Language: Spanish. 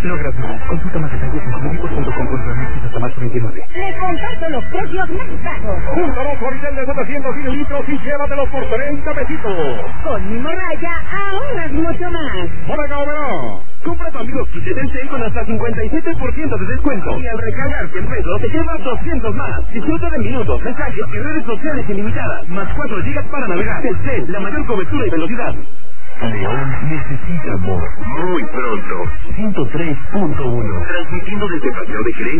Logras más. Consulta más detalles en médicos.com.mx hasta marzo 29. Le comparto los precios más bajos. Junta los Oritel de 700 mililitros y llévatelos por 30 pesitos. Con mi morralla ahorras mucho más. ¡Hola, Verá! Compra tu Amigos Kit de Telcel con hasta 57% de descuento. Y al recargar 100 pesos te llevas 200 más. Disfruta de minutos, mensajes y redes sociales ilimitadas. Más 4 GB para navegar. Telcel, la mayor cobertura y velocidad. León necesita amor. Muy pronto. 103.1. Transmitiendo desde Paseo de Jerez.